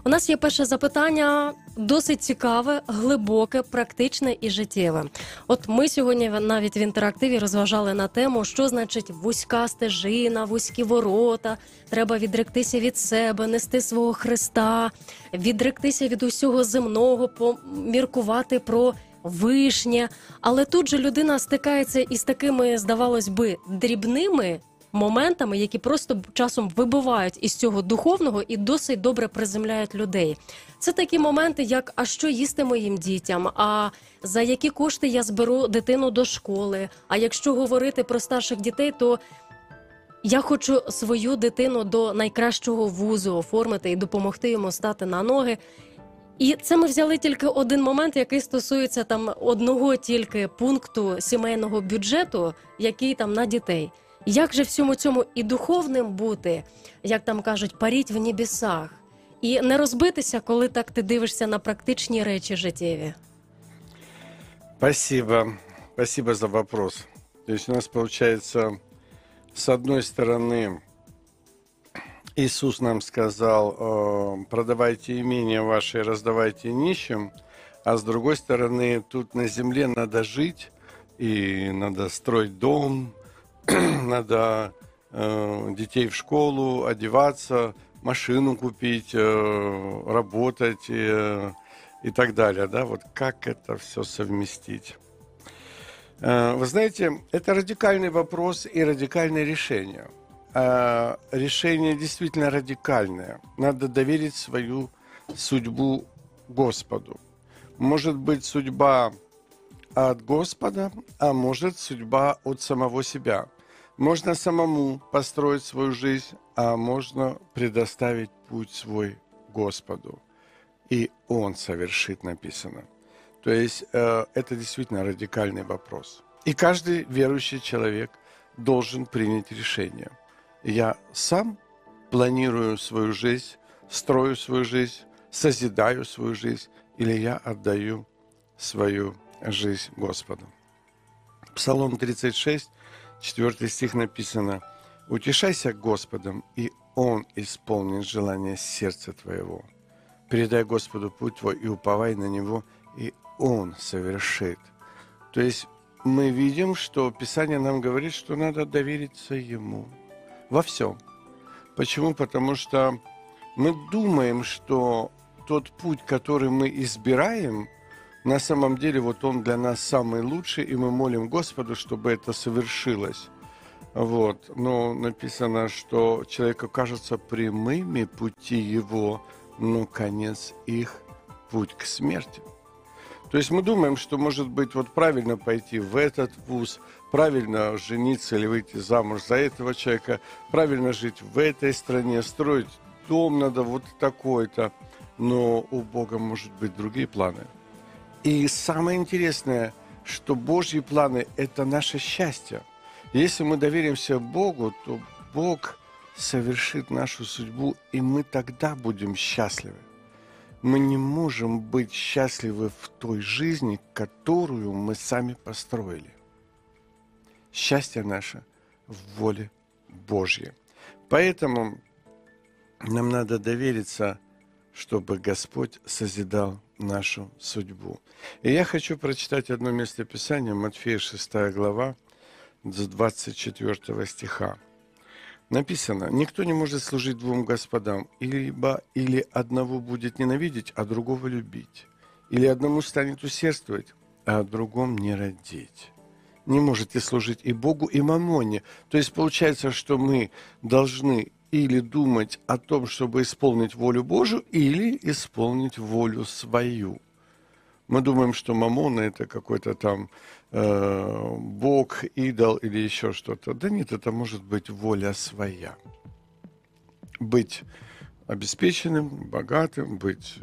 У нас є перше запитання, досить цікаве, глибоке, практичне і життєве. От ми сьогодні навіть в інтерактиві розважали на тему, що значить вузька стежина, вузькі ворота, треба відректися від себе, нести свого Христа, відректися від усього земного, поміркувати про вишнє. Але тут же людина стикається із такими, здавалось би, дрібними моментами, які просто часом вибивають із цього духовного і досить добре приземляють людей. Це такі моменти, як «а що їсти моїм дітям?», «а за які кошти я зберу дитину до школи?», «а якщо говорити про старших дітей, то я хочу свою дитину до найкращого вузу оформити і допомогти йому стати на ноги». І це ми взяли тільки один момент, який стосується там одного тільки пункту сімейного бюджету, який там на дітей. Як же всьому цьому і духовним бути, як там кажуть, паріть в небесах, і не розбитися, коли так ти дивишся на практичні речі життєві? Спасибо. Спасибо за вопрос. То есть у нас получается, с одной стороны, Иисус нам сказал, продавайте имения ваши, раздавайте нищим, а с другой стороны, тут на земле надо жить, и надо строить дом, надо детей в школу, одеваться, машину купить, работать и так далее. Да? Вот как это все совместить? Вы знаете, это радикальный вопрос и радикальное решение. Решение действительно радикальное. Надо доверить свою судьбу Господу. Может быть, судьба от Господа, а может, судьба от самого себя. Можно самому построить свою жизнь, а можно предоставить путь свой Господу. И Он совершит, написано. То есть это действительно радикальный вопрос. И каждый верующий человек должен принять решение. Я сам планирую свою жизнь, строю свою жизнь, созидаю свою жизнь, или я отдаю свою жизнь Господу. Псалом 36, 4 стих написано: «Утешайся Господом, и Он исполнит желание сердца твоего. Передай Господу путь твой и уповай на Него, и Он совершит». То есть мы видим, что Писание нам говорит, что надо довериться Ему во всем. Почему? Потому что мы думаем, что тот путь, который мы избираем, на самом деле вот он для нас самый лучший, и мы молим Господу, чтобы это совершилось. Вот. Но написано, что человеку кажется прямыми пути его, но конец их – путь к смерти. То есть мы думаем, что, может быть, вот правильно пойти в этот вуз, правильно жениться или выйти замуж за этого человека, правильно жить в этой стране, строить дом надо вот такой-то. Но у Бога, может быть, другие планы. И самое интересное, что Божьи планы – это наше счастье. Если мы доверимся Богу, то Бог совершит нашу судьбу, и мы тогда будем счастливы. Мы не можем быть счастливы в той жизни, которую мы сами построили. Счастье наше в воле Божьей. Поэтому нам надо довериться, чтобы Господь созидал нашу судьбу. И я хочу прочитать одно место Писания, Матфея 6 глава, с 24 стиха. Написано: «Никто не может служить двум господам, ибо или одного будет ненавидеть, а другого любить, или одному станет усердствовать, а о другом не родить. Не можете служить и Богу, и мамоне». То есть получается, что мы должны или думать о том, чтобы исполнить волю Божию, или исполнить волю свою. Мы думаем, что мамона – это какой-то там бог, идол или еще что-то. Да нет, это может быть воля своя. Быть обеспеченным, богатым, быть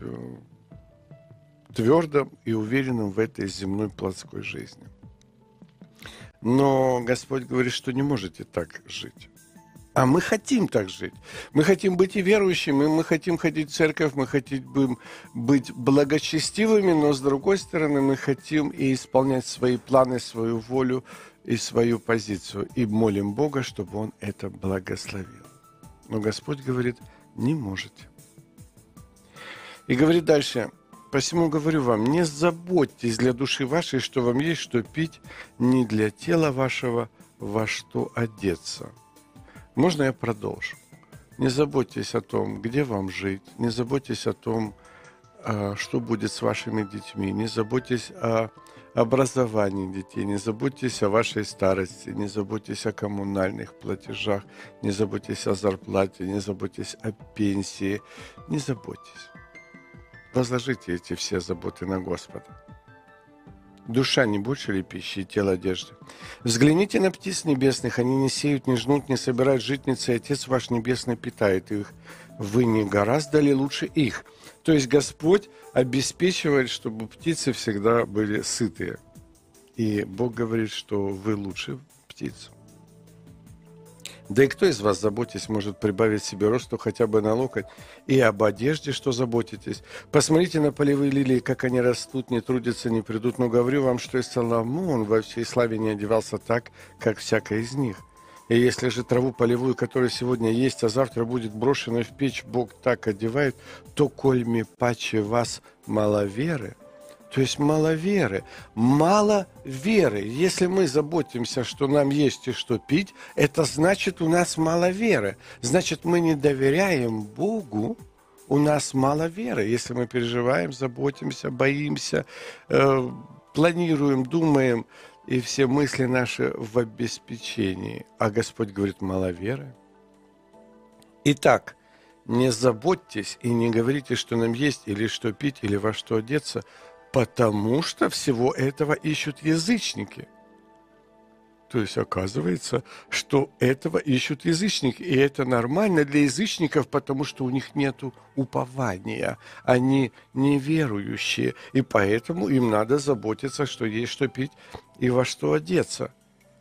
твердым и уверенным в этой земной плотской жизни. Но Господь говорит, что не можете так жить. А мы хотим так жить. Мы хотим быть и верующими, мы хотим ходить в церковь, мы хотим быть благочестивыми, но с другой стороны мы хотим и исполнять свои планы, свою волю и свою позицию. И молим Бога, чтобы Он это благословил. Но Господь говорит, не можете. И говорит дальше: «Посему говорю вам, не заботьтесь для души вашей, что вам есть, что пить, не для тела вашего, во что одеться». Можно я продолжу? Не заботьтесь о том, где вам жить, не заботьтесь о том, что будет с вашими детьми, не заботьтесь о образовании детей, не заботьтесь о вашей старости, не заботьтесь о коммунальных платежах, не заботьтесь о зарплате, не заботьтесь о пенсии, не заботьтесь. Возложите эти все заботы на Господа. Душа не больше ли пищи, и тело одежды? Взгляните на птиц небесных, они не сеют, не жнут, не собирают житницы, и Отец ваш Небесный питает их. Вы не гораздо ли лучше их? То есть Господь обеспечивает, чтобы птицы всегда были сытые. И Бог говорит, что вы лучше птиц. Да и кто из вас, заботясь, может прибавить себе росту хотя бы на локоть? И об одежде, что заботитесь? Посмотрите на полевые лилии, как они растут, не трудятся, не придут. Но говорю вам, что и Соломон во всей славе не одевался так, как всякая из них. И если же траву полевую, которая сегодня есть, а завтра будет брошена в печь, Бог так одевает, то кольми паче вас мало веры». То есть мало веры. Мало веры. Если мы заботимся, что нам есть и что пить, это значит, у нас мало веры. Значит, мы не доверяем Богу, у нас мало веры. Если мы переживаем, заботимся, боимся, планируем, думаем, и все мысли наши в обеспечении. А Господь говорит, мало веры. Итак, не заботьтесь и не говорите, что нам есть, или что пить, или во что одеться, потому что всего этого ищут язычники. То есть оказывается, что этого ищут язычники. И это нормально для язычников, потому что у них нет упования. Они неверующие. И поэтому им надо заботиться, что есть что пить и во что одеться.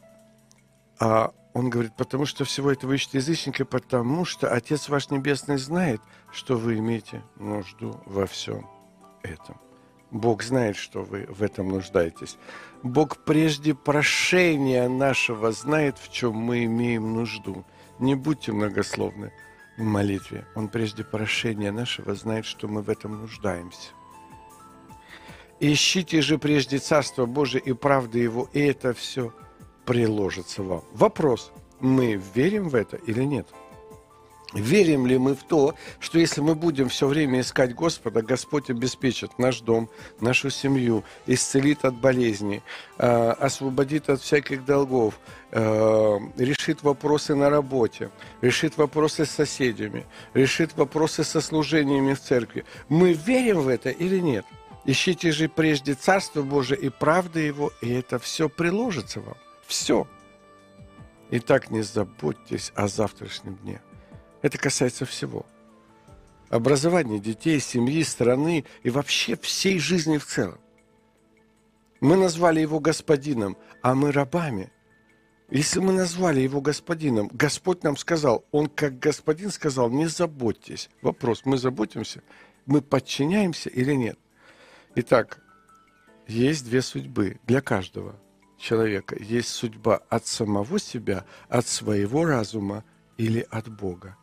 А он говорит, потому что всего этого ищут язычники, потому что Отец ваш Небесный знает, что вы имеете нужду во всем этом. Бог знает, что вы в этом нуждаетесь. Бог прежде прошения нашего знает, в чем мы имеем нужду. Не будьте многословны в молитве. Он прежде прошения нашего знает, что мы в этом нуждаемся. Ищите же прежде Царство Божие и правды Его, и это все приложится вам. Вопрос, мы верим в это или нет? Верим ли мы в то, что если мы будем все время искать Господа, Господь обеспечит наш дом, нашу семью, исцелит от болезней, освободит от всяких долгов, решит вопросы на работе, решит вопросы с соседями, решит вопросы со служениями в церкви. Мы верим в это или нет? Ищите же прежде Царство Божие и правды Его, и это все приложится вам. Все. Итак, не заботьтесь о завтрашнем дне. Это касается всего. Образования детей, семьи, страны и вообще всей жизни в целом. Мы назвали Его Господином, а мы рабами. Если мы назвали Его Господином, Господь нам сказал, Он как Господин сказал, не заботьтесь. Вопрос, мы заботимся, мы подчиняемся или нет? Итак, есть две судьбы для каждого человека. Есть судьба от самого себя, от своего разума или от Бога.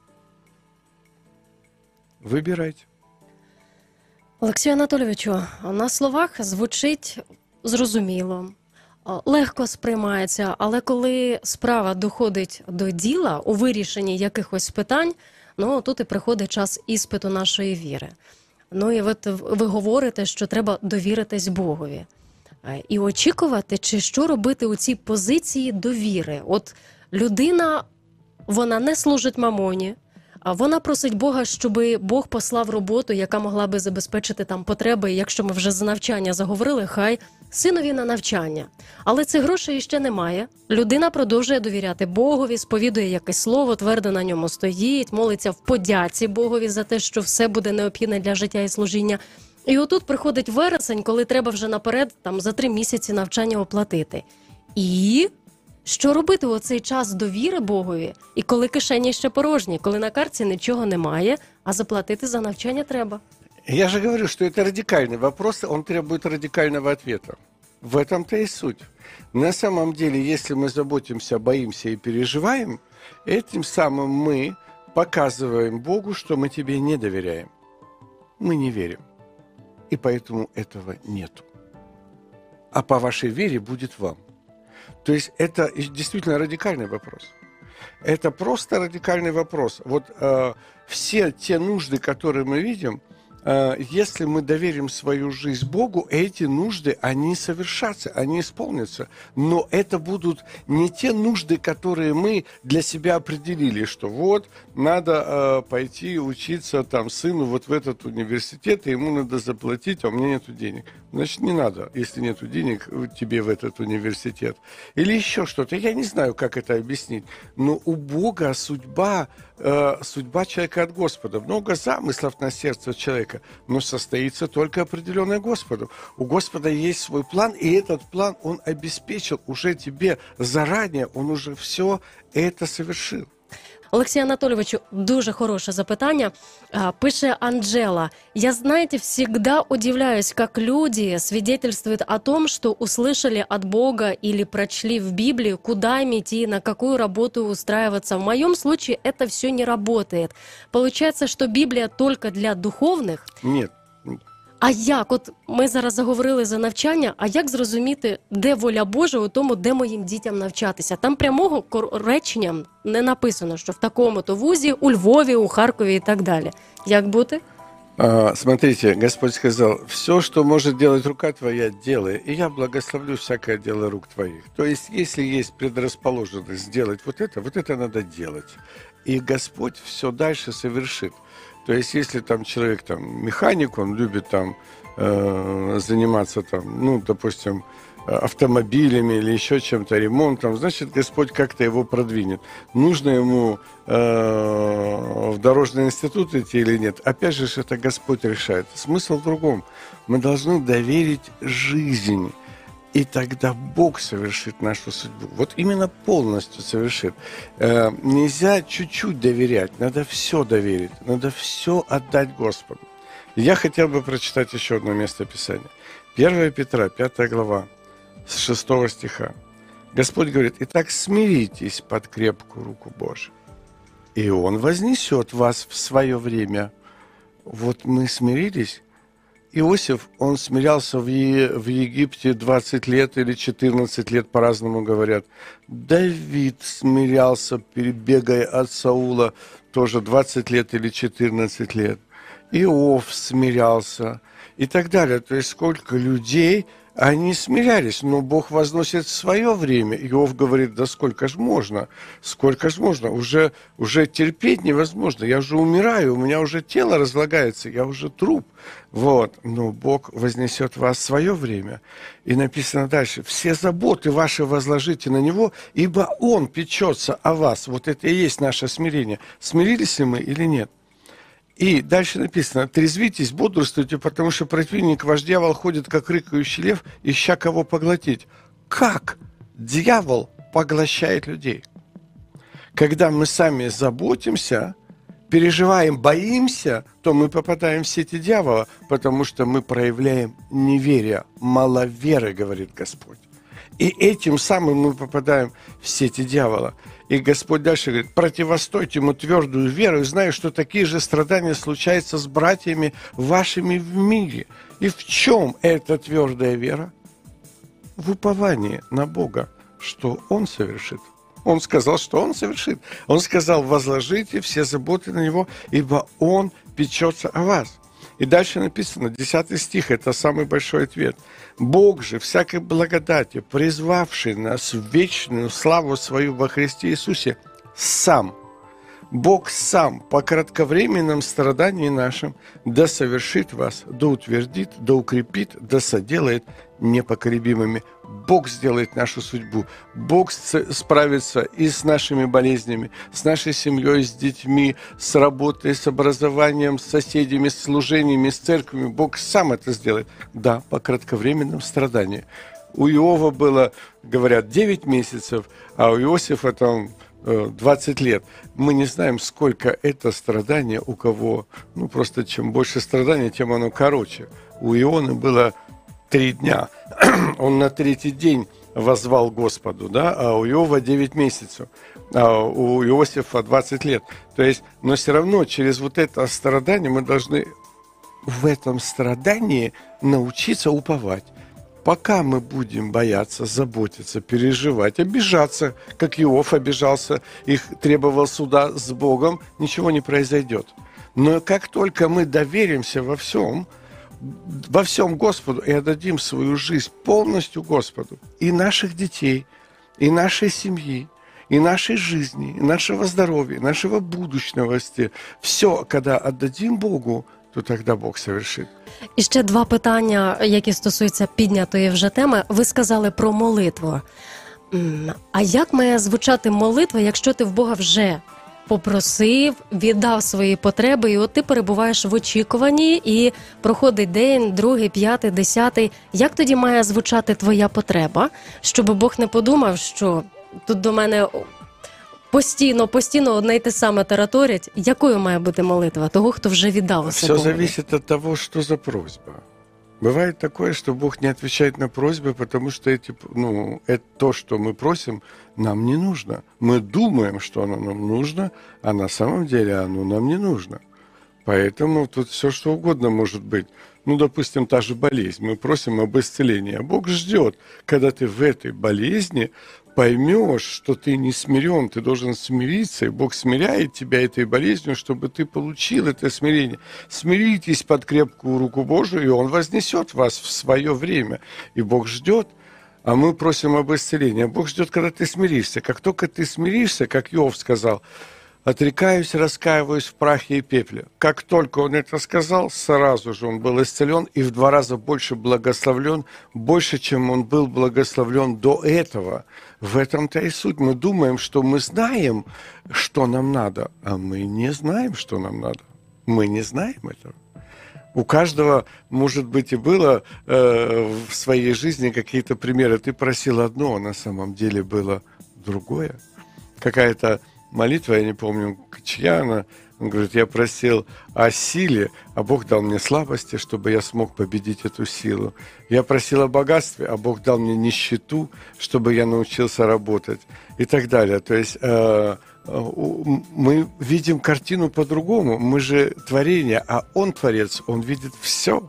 Вибирайте. Олексію Анатолійовичу, на словах звучить зрозуміло, легко сприймається, але коли справа доходить до діла у вирішенні якихось питань, тут і приходить час іспиту нашої віри. І от ви говорите, що треба довіритись Богові. І очікувати, чи що робити у цій позиції довіри. От людина, вона не служить мамоні, а вона просить Бога, щоб Бог послав роботу, яка могла би забезпечити там потреби, якщо ми вже за навчання заговорили, хай синові на навчання. Але цих грошей ще немає. Людина продовжує довіряти Богові, сповідує якесь слово, твердо на ньому стоїть, молиться в подяці Богові за те, що все буде необхідне для життя і служіння. І отут приходить вересень, коли треба вже наперед за 3 місяці навчання оплатити. І що робити у цей час довіри Богові? І коли кишені ще порожні, коли на картці нічого немає, а заплатити за навчання треба? Я же говорю, что это радикальный вопрос, он требует радикального ответа. В этом-то и суть. На самом деле, если мы заботимся, боимся и переживаем, этим самым мы показываем Богу, что мы тебе не доверяем. мы не верим. И поэтому этого нету. А по вашей вере будет вам. То есть это действительно радикальный вопрос. Это просто радикальный вопрос. Вот все те нужды, которые мы видим, если мы доверим свою жизнь Богу, эти нужды, они совершатся, они исполнятся. Но это будут не те нужды, которые мы для себя определили, что вот, надо пойти учиться там сыну вот в этот университет, и ему надо заплатить, а у меня нету денег. Значит, не надо, если нету денег, тебе в этот университет. Или еще что-то. Я не знаю, как это объяснить. Но у Бога судьба человека от Господа. Много замыслов на сердце человека, но состоится только определенное Господу. У Господа есть свой план, и этот план Он обеспечил уже тебе заранее, Он уже все это совершил. Олексію Анатолійовичу, дуже хороше запитання. Пише Анжела. Я, знаете, всегда удивляюсь, как люди свидетельствуют о том, что услышали от Бога или прочли в Библии, куда им идти, на какую работу устраиваться. В моем случае это все не работает. Получается, что Библия только для духовных? Нет. А як? От ми зараз заговорили за навчання, а як зрозуміти, де воля Божа у тому, де моїм дітям навчатися? Там прямого речення не написано, що в такому-то вузі, у Львові, у Харкові і так далі. Як бути? Смотрите, Господь сказал, все, что может делать рука твоя, делай, и я благословлю всякое дело рук твоих. То есть, если есть предрасположенность сделать вот это надо делать. И Господь все дальше совершит. То есть, если там человек там механик, он любит там заниматься там, ну, допустим, автомобилями или еще чем-то, ремонтом, значит, Господь как-то его продвинет. Нужно ему в дорожный институт идти или нет? Опять же, это Господь решает. Смысл в другом. Мы должны доверить жизнь. И тогда Бог совершит нашу судьбу. Вот именно полностью совершит. Нельзя чуть-чуть доверять, надо все доверить, надо все отдать Господу. Я хотел бы прочитать еще одно место Писания. 1 Петра, 5 глава, с 6 стиха. Господь говорит, «Итак, смиритесь под крепкую руку Божию, и Он вознесет вас в свое время». Вот мы смирились. Иосиф, он смирялся в Египте 20 лет или 14 лет, по-разному говорят. Давид смирялся, перебегая от Саула, тоже 20 лет или 14 лет. Иов смирялся и так далее. То есть сколько людей, они смирялись, но Бог возносит в свое время. Иов говорит, да сколько ж можно, уже терпеть невозможно, я уже умираю, у меня уже тело разлагается, я уже труп. Вот, но Бог вознесет вас в свое время. И написано дальше, все заботы ваши возложите на Него, ибо Он печется о вас. Вот это и есть наше смирение. Смирились ли мы или нет? И дальше написано, трезвитесь, бодрствуйте, потому что противник ваш дьявол ходит, как рыкающий лев, ища кого поглотить. Как дьявол поглощает людей? Когда мы сами заботимся, переживаем, боимся, то мы попадаем в сети дьявола, потому что мы проявляем неверие, мало веры, говорит Господь. И этим самым мы попадаем в сети дьявола. И Господь дальше говорит, противостойте ему твердую веру, и знаю, что такие же страдания случаются с братьями вашими в мире. И в чем эта твердая вера? В уповании на Бога, что Он совершит. Он сказал, что Он совершит. Он сказал, возложите все заботы на Него, ибо Он печется о вас. И дальше написано, 10 стих, это самый большой ответ. «Бог же всякой благодати, призвавший нас в вечную славу свою во Христе Иисусе, сам, Бог сам по кратковременном страдании нашим да совершит вас, да утвердит, да укрепит, да соделает непоколебимыми». Бог сделает нашу судьбу. Бог справится и с нашими болезнями, с нашей семьей, с детьми, с работой, с образованием, с соседями, с служениями, с церквями. Бог сам это сделает. Да, по кратковременном страдании. У Иова было, говорят, 9 месяцев, а у Иосифа там 20 лет. Мы не знаем, сколько это страдание у кого. Ну, просто чем больше страдания, тем оно короче. У Ионы было 3 дня. Он на 3-й день воззвал Господу, да, а у Иова 9 месяцев, а у Иосифа 20 лет. То есть, но все равно через вот это страдание мы должны в этом страдании научиться уповать. Пока мы будем бояться, заботиться, переживать, обижаться, как Иов обижался, их требовал суда с Богом, ничего не произойдет. Но как только мы доверимся во всем Господу и отдадим свою жизнь полностью Господу, и наших детей, и нашей семьи, и нашей жизни, и нашего здоровья, и нашего будущего, все, когда отдадим Богу, то тогда Бог совершит. І ще два питання, які стосуються піднятої вже теми. Ви сказали про молитву. А як має звучати молитва, якщо ти в Бога вже попросив, віддав свої потреби, і от ти перебуваєш в очікуванні, і проходить день, другий, п'ятий, десятий. Як тоді має звучати твоя потреба, щоб Бог не подумав, що тут до мене постійно одне й те саме тараторять? Якою має бути молитва того, хто вже віддав усе Богу? Все зависит от того, что за просьба. Бывает такое, что Бог не отвечает на просьбы, потому что это то, что мы просим, нам не нужно. Мы думаем, что оно нам нужно, а на самом деле оно нам не нужно. Поэтому тут все, что угодно может быть. Допустим, та же болезнь. Мы просим об исцелении, а Бог ждет, когда ты в этой болезни поймешь, что ты не смирен, ты должен смириться, и Бог смиряет тебя этой болезнью, чтобы ты получил это смирение. Смиритесь под крепкую руку Божию, и Он вознесет вас в свое время. И Бог ждет, а мы просим об исцелении. А Бог ждет, когда ты смиришься. Как только ты смиришься, как Иов сказал, «Отрекаюсь, раскаиваюсь в прахе и пепле». Как только он это сказал, сразу же он был исцелен и в 2 раза больше благословлен, больше, чем он был благословлен до этого. В этом-то и суть. Мы думаем, что мы знаем, что нам надо, а мы не знаем, что нам надо. Мы не знаем этого. У каждого, может быть, и было в своей жизни какие-то примеры. Ты просил одно, а на самом деле было другое. Какая-то молитва, я не помню, чья она, он говорит, я просил о силе, а Бог дал мне слабости, чтобы я смог победить эту силу. Я просил о богатстве, а Бог дал мне нищету, чтобы я научился работать и так далее. То есть мы видим картину по-другому. Мы же творение, а Он творец, Он видит все.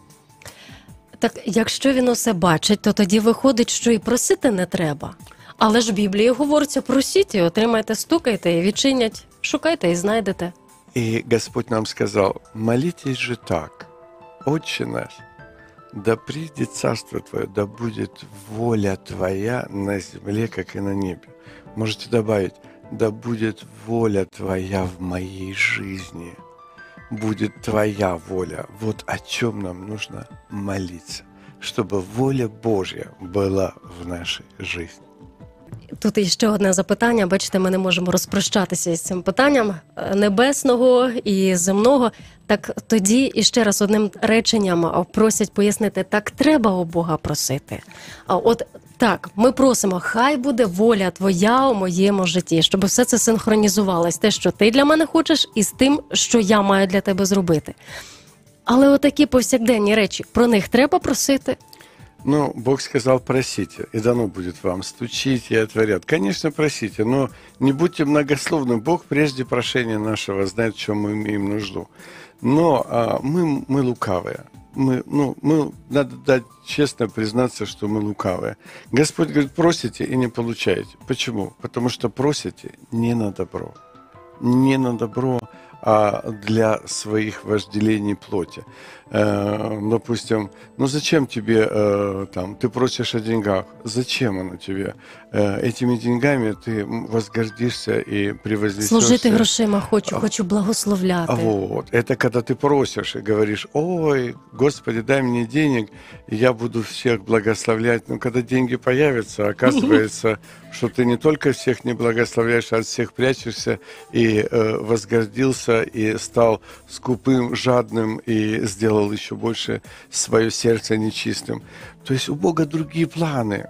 Так, якщо він усе бачить, то тоді виходить, що і просити не треба. Але ж в Біблії говориться, просіть і отримайте, стукайте і відчинять, шукайте і знайдете. И Господь нам сказал, молитесь же так, Отче наш, да придет царство Твое, да будет воля Твоя на земле, как и на небе. Можете добавить, да будет воля Твоя в моей жизни, будет Твоя воля. Вот о чем нам нужно молиться, чтобы воля Божья была в нашей жизни. Тут іще одне запитання. Бачите, ми не можемо розпрощатися із цим питанням небесного і земного. Так тоді іще раз одним реченням просять пояснити, так треба у Бога просити. От так, ми просимо, хай буде воля Твоя у моєму житті, щоб все це синхронізувалось. Те, що Ти для мене хочеш, і з тим, що я маю для Тебе зробити. Але отакі повсякденні речі, про них треба просити? Бог сказал, просите, и дано будет вам, стучите и отворят. Конечно, просите, но не будьте многословны. Бог прежде прошения нашего знает, в чем мы имеем нужду. Но мы лукавые. Надо честно признаться, что мы лукавые. Господь говорит, просите и не получаете. Почему? Потому что просите не на добро. Не на добро, а для своих вожделений плоти. Допустим, зачем тебе, ты просишь о деньгах, зачем оно тебе? Этими деньгами ты возгордишься и превознесешься. Служити грошима хочу благословляти. Вот, это когда ты просишь и говоришь, ой, Господи, дай мне денег, и я буду всех благословлять. Но когда деньги появятся, оказывается, что ты не только всех не благословляешь, а от всех прячешься, и возгордился, и стал скупым, жадным, и сделал еще больше свое сердце нечистым. То есть у Бога другие планы.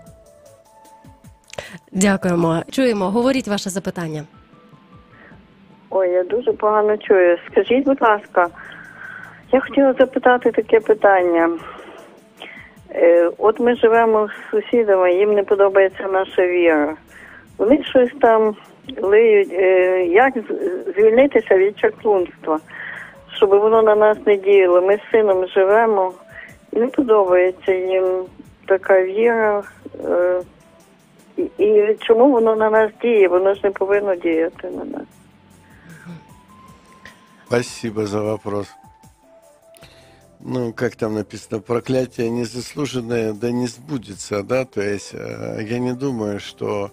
Дякуємо. Чуємо. Говоріть ваше запитання. Ой, я дуже погано чую. Скажіть, будь ласка, я хотіла запитати таке питання. От ми живемо з сусідами, їм не подобається наша віра. Вони щось там лиють. Як звільнитися від чаклунства? щоб воно на нас не діяло. Ми з сином живемо, і не подобається їм така віра. І чому воно на нас діє? Воно ж не повинно діяти на нас. Спасибо за вопрос. Ну, как там написано, проклятие незаслуженное, да не сбудется, да, то есть я не думаю, что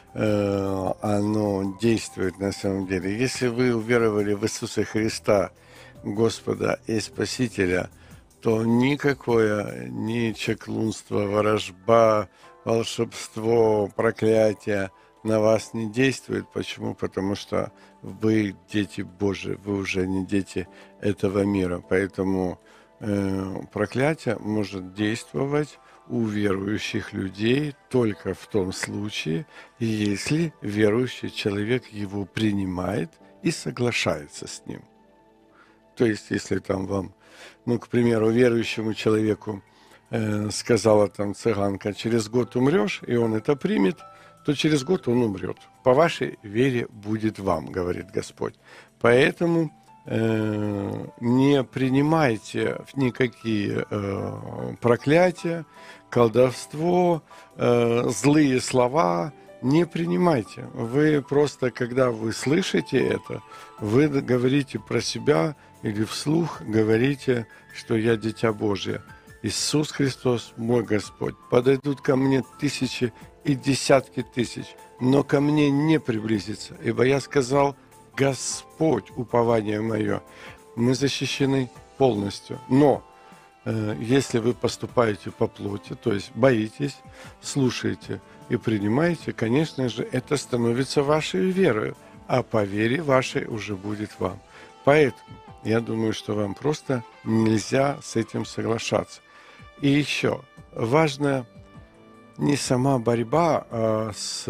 оно действует на самом деле. Если вы уверовали в Иисуса Христа, Господа и Спасителя, то никакое ни чаклунство, ворожба, волшебство, проклятие на вас не действует. Почему? Потому что вы дети Божии, вы уже не дети этого мира. Поэтому проклятие может действовать у верующих людей только в том случае, если верующий человек его принимает и соглашается с ним. То есть, если там вам, ну, к примеру, верующему человеку сказала там цыганка, через год умрешь, и он это примет, то через год он умрет. По вашей вере будет вам, говорит Господь. Поэтому не принимайте никакие проклятия, колдовство, злые слова, не принимайте. Вы просто, когда вы слышите это, вы говорите про себя или вслух говорите, что я дитя Божие. Иисус Христос, мой Господь. Подойдут ко мне тысячи и десятки тысяч, но ко мне не приблизится, ибо я сказал: Господь, упование мое. Мы защищены полностью. Но если вы поступаете по плоти, то есть боитесь, слушаете и принимаете, конечно же, это становится вашей верой, а по вере вашей уже будет вам. Поэтому я думаю, что вам просто нельзя с этим соглашаться. И еще важно не сама борьба с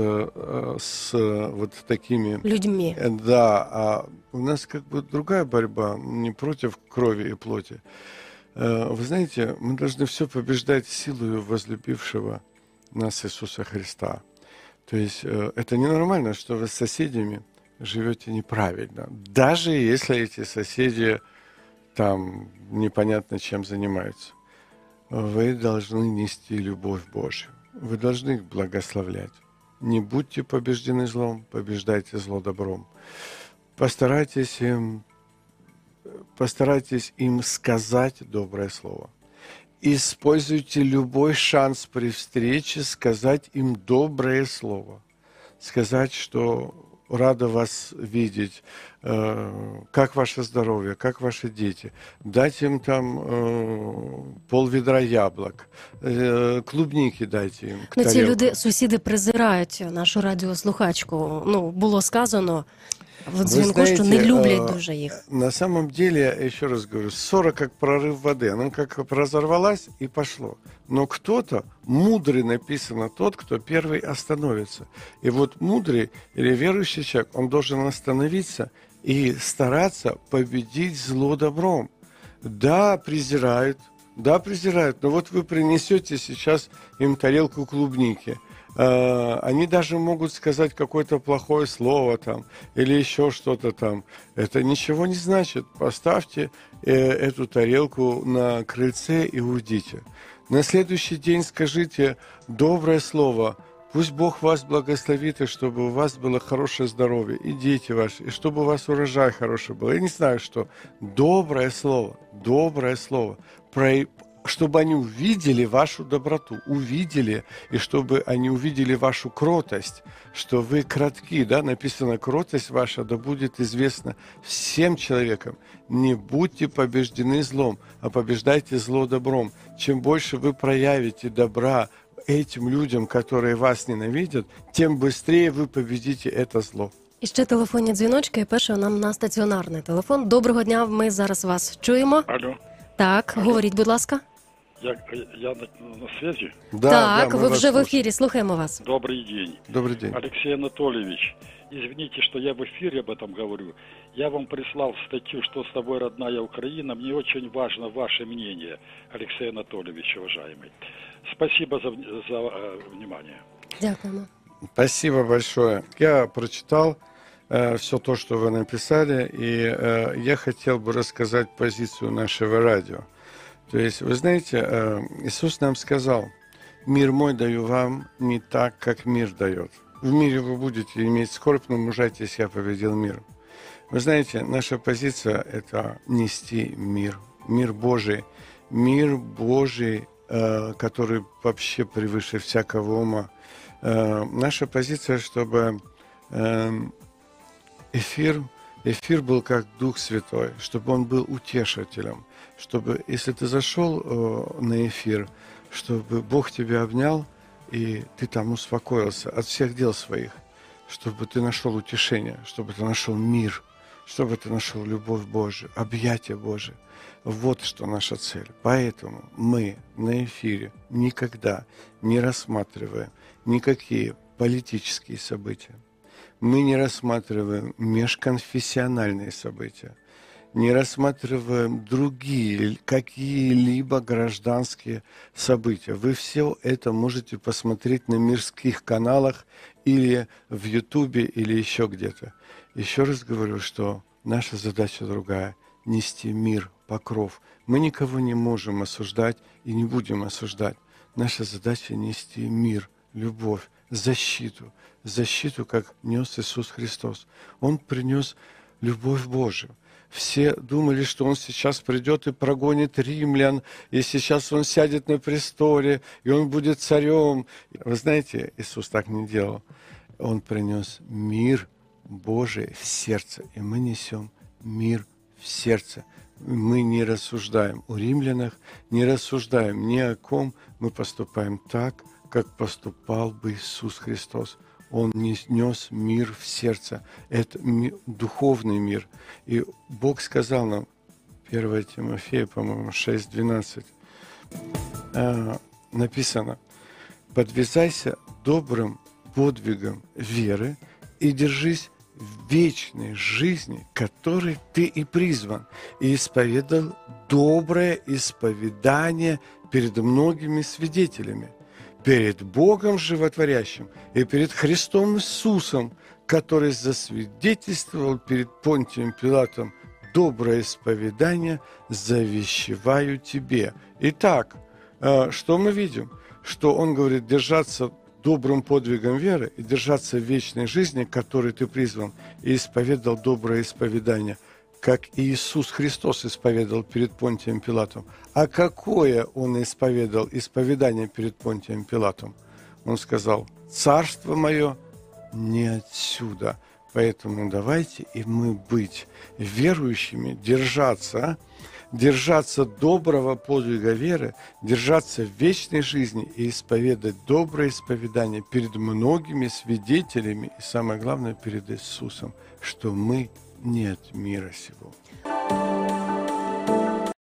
вот такими людьми. Да, а у нас как бы другая борьба, не против крови и плоти. Вы знаете, мы должны все побеждать силою возлюбившего нас Иисуса Христа. То есть это ненормально, что вы с соседями живете неправильно. Даже если эти соседи там непонятно чем занимаются. Вы должны нести любовь Божью. Вы должны их благословлять. Не будьте побеждены злом, побеждайте зло добром. Постарайтесь им сказать доброе слово. Используйте любой шанс при встрече сказать им доброе слово. Сказать, что рада вас видеть, как ваше здоровье, как ваши дети. Дать им там пол-відра яблок, клубники дайте їм. Ну, ці люди, сусіди, презирають нашу радіослухачку. Ну, було сказано в дзвінку, що не люблять дуже їх. На самом деле, я еще раз говорю, ссора как прорыв воды. Она как разорвалась и пошло. Но кто-то, мудрый написано, тот, кто первый остановится. И вот мудрый или верующий человек, он должен остановиться и стараться победить зло добром. Да, презирают, но вот вы принесете сейчас им тарелку клубники. Они даже могут сказать какое-то плохое слово там или еще что-то там. Это ничего не значит. Поставьте эту тарелку на крыльце и уйдите. На следующий день скажите доброе слово. Пусть Бог вас благословит, и чтобы у вас было хорошее здоровье, и дети ваши, и чтобы у вас урожай хороший был. Я не знаю, что. Доброе слово, чтобы они увидели вашу доброту, увидели, и чтобы они увидели вашу кротость, что вы кротки, да, написано, кротость ваша, да будет известна всем человекам. Не будьте побеждены злом, а побеждайте зло добром. Чем больше вы проявите добра этим людям, которые вас ненавидят, тем быстрее вы победите это зло. І ще телефонні дзвіночки, і перший нам на стаціонарний телефон. Доброго дня, ми зараз вас чуємо. Алло. Так, говоріть, будь ласка. Я на связи? Так, вы уже в эфире, слухаем вас. Добрый день. Добрый день. Алексей Анатольевич, извините, что я в эфире об этом говорю. Я вам прислал статью, что с тобой родная Украина. Мне очень важно ваше мнение, Алексей Анатольевич, уважаемый. Спасибо за внимание. Дякуємо. Спасибо большое. Я прочитал все то, что вы написали, и я хотел бы рассказать позицию нашего радио. То есть, вы знаете, Иисус нам сказал: «Мир мой даю вам не так, как мир дает. В мире вы будете иметь скорбь, но мужайтесь, я победил мир». Вы знаете, наша позиция – это нести мир, мир Божий, который вообще превыше всякого ума. Наша позиция, чтобы эфир был как Дух Святой, чтобы он был утешителем, чтобы, если ты зашел на эфир, чтобы Бог тебя обнял, и ты там успокоился от всех дел своих, чтобы ты нашел утешение, чтобы ты нашел мир, чтобы ты нашел любовь Божию, объятие Божие. Вот что наша цель. Поэтому мы на эфире никогда не рассматриваем никакие политические события. Мы не рассматриваем межконфессиональные события, не рассматриваем другие какие-либо гражданские события. Вы все это можете посмотреть на мирских каналах или в Ютубе, или еще где-то. Еще раз говорю, что наша задача другая – нести мир, покров. Мы никого не можем осуждать и не будем осуждать. Наша задача – нести мир, любовь, защиту, как нес Иисус Христос. Он принес любовь Божию. Все думали, что Он сейчас придет и прогонит римлян, и сейчас Он сядет на престоле, и Он будет царем. Вы знаете, Иисус так не делал. Он принес мир Божий в сердце, и мы несем мир в сердце. Мы не рассуждаем о римлянах, не рассуждаем ни о ком, мы поступаем так, как поступал бы Иисус Христос. Он нес мир в сердце. Это духовный мир. И Бог сказал нам, 1 Тимофея, по-моему, 6:12, написано: «Подвязайся добрым подвигом веры и держись вечной жизни, которой ты и призван, и исповедал доброе исповедание перед многими свидетелями, перед Богом животворящим и перед Христом Иисусом, который засвидетельствовал перед Понтием Пилатом доброе исповедание, завещеваю тебе». Итак, что мы видим? Что он говорит держаться добрым подвигом веры и держаться вечной жизни, которой ты призван, и исповедал доброе исповедание, как и Иисус Христос исповедал перед Понтием Пилатом. А какое Он исповедал исповедание перед Понтием Пилатом? Он сказал: «Царство мое не отсюда». Поэтому давайте и мы быть верующими, держаться доброго подвига веры, держаться вечной жизни и исповедать доброе исповедание перед многими свидетелями и, самое главное, перед Иисусом, что мы не от мира сего.